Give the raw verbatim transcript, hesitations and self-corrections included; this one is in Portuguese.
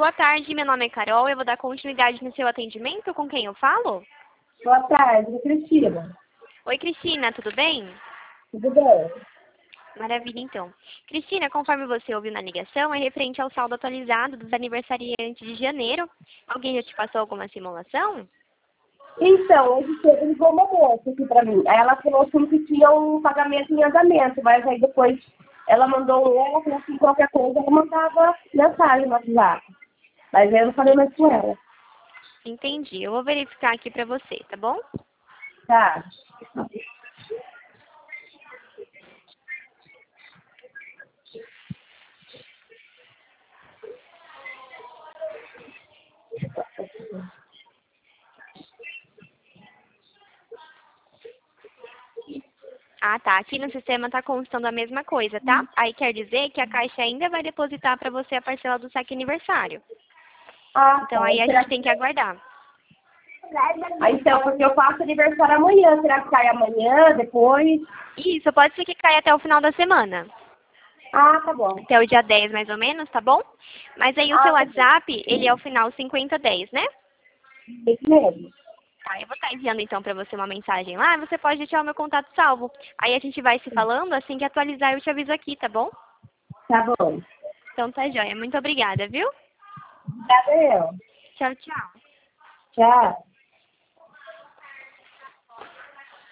boa tarde, meu nome é Carol, eu vou dar continuidade no seu atendimento, com quem eu falo? Boa tarde, Cristina. Oi, Cristina, tudo bem? Tudo bem? Maravilha, então. Cristina, conforme você ouviu na ligação, é referente ao saldo atualizado dos aniversariantes de janeiro. Alguém já te passou alguma simulação? Então, hoje cedo ligou uma moça aqui pra mim. Aí ela falou assim que tinha um pagamento em andamento, mas aí depois ela mandou um ela falou assim, qualquer coisa, ela mandava mensagem no WhatsApp. Mas aí eu não falei mais com ela. Entendi, eu vou verificar aqui pra você, tá bom? Tá. Ah, tá. Aqui no sistema tá constando a mesma coisa, tá? Aí quer dizer que a Caixa ainda vai depositar pra você a parcela do saque aniversário. Ah, Então tá. aí a Será gente que... tem que aguardar. Ah, então, porque eu faço aniversário amanhã. Será que cai amanhã, depois? Isso, pode ser que caia até o final da semana. Ah, tá bom. Até o dia dez, mais ou menos, tá bom? Mas aí o Ah, seu tá bom. WhatsApp, ele é o final cinquenta dez, né? Isso mesmo. Tá, eu vou estar enviando então pra você uma mensagem lá, você pode deixar o meu contato salvo. Aí a gente vai se falando, assim que atualizar eu te aviso aqui, tá bom? Tá bom. Então tá joia. Muito obrigada, viu? Obrigada eu. Tchau, tchau. Tchau.